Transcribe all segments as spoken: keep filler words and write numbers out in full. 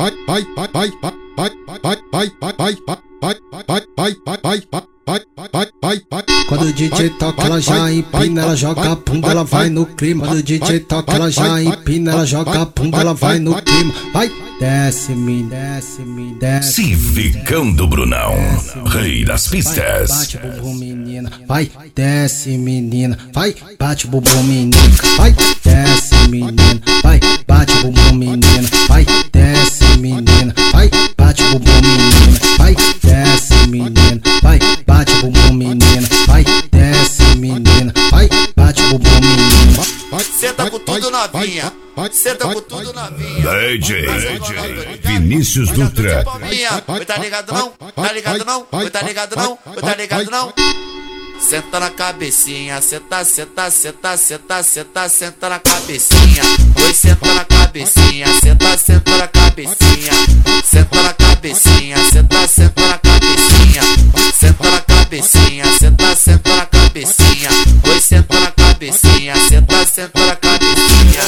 Quando o D J toca, ela já empina, ela joga a bunda, ela vai no clima. Quando o D J toca, ela já empina, ela joga a bunda, ela vai no clima. Vai, desce, me desce, me desce. Civicando Brunão, rei das pistas. Vai, bate bumbum, menina. Vai, desce, menina. Vai, bate bumbum, menina. Vai, desce, menina. Vai, bate bumbum, menina. Vai, desce, menina. Vai, bate bumbum, menina. Vai, desce, menina. Vai, bate bumbum, menina. Vai, desce, menina. Vai, bate bumbum, menina. Senta com tudo novinha. Senta com tudo novinha. D J Vinícius Dutra. Oi, tá ligado não? Tá ligado não? Oi, tá ligado não? Oi, tá ligado não? Senta na cabecinha, senta, senta, senta, senta, senta, senta na cabecinha. Oi, senta na cabecinha, senta, senta na cabecinha. Senta na cabecinha, senta, senta na cabecinha. Senta na cabecinha, senta, senta na cabecinha. Oi, senta na cabecinha, senta, senta na cabecinha.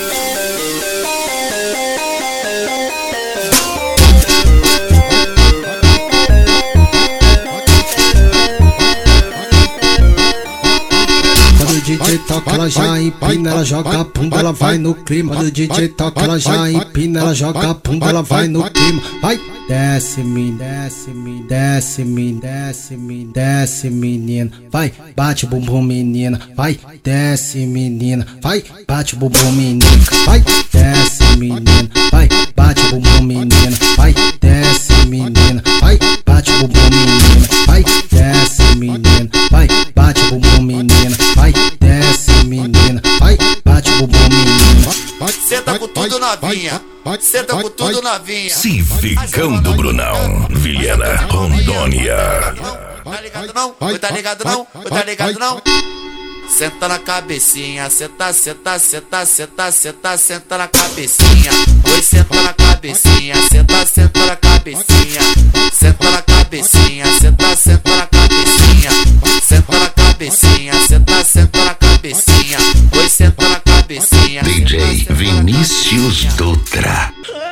Quando o D J toca, ela já empina, ela joga a bunda, ela vai no clima. Quando o D J toca, ela já empina, ela joga a bunda, ela vai no clima. Vai, desce, me desce, me desce, me desce, me desce, menina. Vai, bate bumbum, menina. Vai, desce, menina. Vai, bate bumbum, menina. Vai, desce, menina. Vai, bate bumbum, menina. Vai, desce, menina. Vai, bate bumbum, menina. Vai, desce, menina. Vai, bate bumbum, menina. Vai, desce, menina. Vai, bate bumbum, menina. Senta com tudo novinha. Senta com tudo novinha. Civicando Brunão, Vilhena, Rondônia. Tá ligado não? Oi, tá ligado não? Oi, tá ligado não? Senta na cabecinha, senta, senta, senta, senta, senta, senta na cabecinha. Oi, senta na cabecinha, senta, senta na cabecinha. Senta na cabecinha, senta, senta na cabecinha. Senta na cabecinha, senta, senta na cabecinha. Oi, senta na cabecinha. D J Vinícius Dutra.